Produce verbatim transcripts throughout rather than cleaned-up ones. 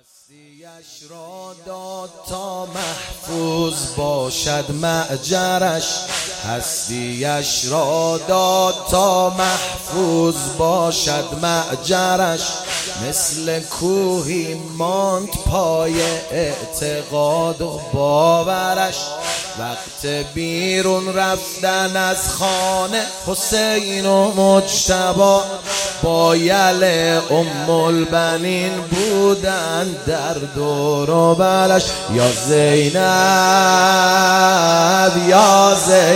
هستیش را داد تا محفوظ باشد معجرش، هستیش را داد تا محفوظ باشد معجرش، مثل کوهی ماند پای اعتقاد و باورش. وقت بیرون رفتن از خانه حسین و مجتبی با یل ام البنین بودن در دور و برش. یا زینب یا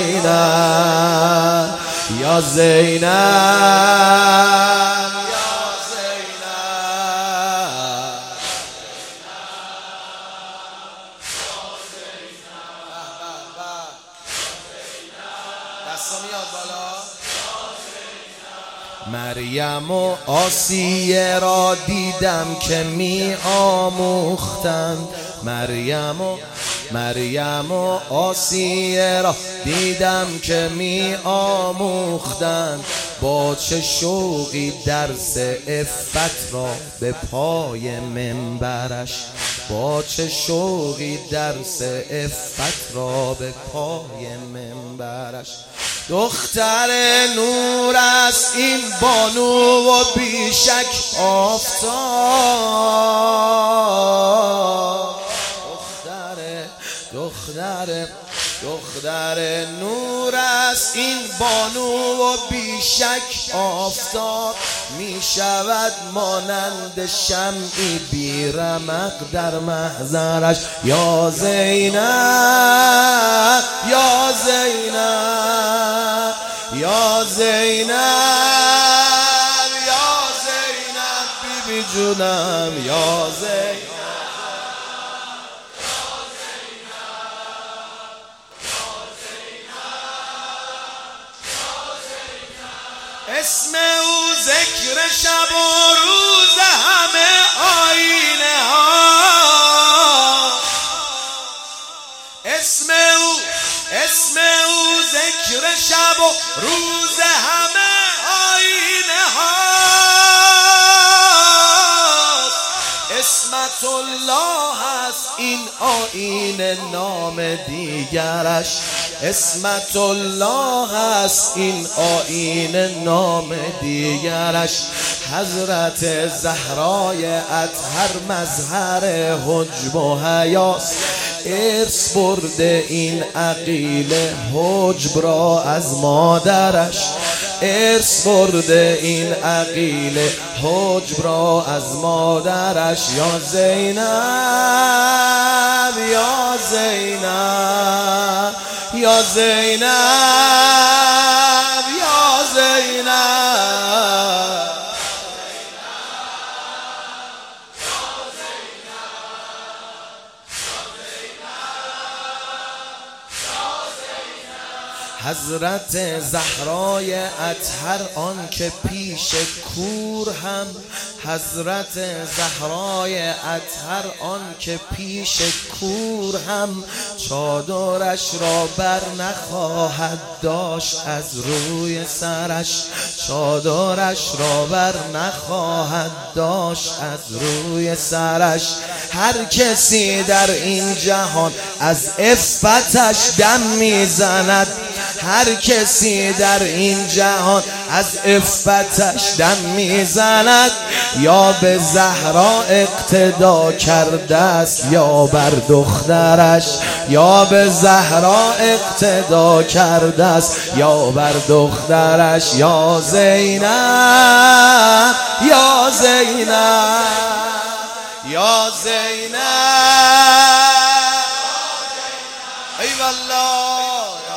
زینب یا زینب مریم و آسیه را دیدم که می آموختند، مریم و مریم و آسیه را دیدم که می آموختند، با چه شوقی درس عفت را به پای منبرش، با چه شوقی درس عفت را به پای منبرش. دختر نور است این بانو و بیشک آفتاب، دختر دختر دختر نور است این بانو و بیشک آفتاب، می شود مانند شمعی بی رمق در محضرش. یا زینب یا زینب یا زینب یا زینب بی بی جونم یا زینب. اسم او ذکر شب و روز همه آینه ها، اسم او اسم او ذکر شب و روز همه آینه ها، اسمت الله است این آینه نام دیگرش، اسمت الله است این آینه نام دیگرش. حضرت زهرای اطهر مظهر حجب و حیاست، ارث برده این عقیله حجب را از مادرش، ارث برده این عقیله حجب را از مادرش. یا زینب یا زینب یا زینب یا زینب حضرت زهرای اطهر آن که پیش کور هم، حضرت زهرای اطهر آن که پیش کور هم، چادرش را بر نخواهد داشت از روی سرش، چادرش را بر نخواهد داشت از روی سرش. هر کسی در این جهان از عفتش دم میزند، هر کسی در این جهان از عفتش دم میزند، یا به زهرا اقتدا کرده است یا بر دخترش، یا به زهرا اقتدا کرده است یا بر دخترش. یا زینب یا زینب یا زینب ای والله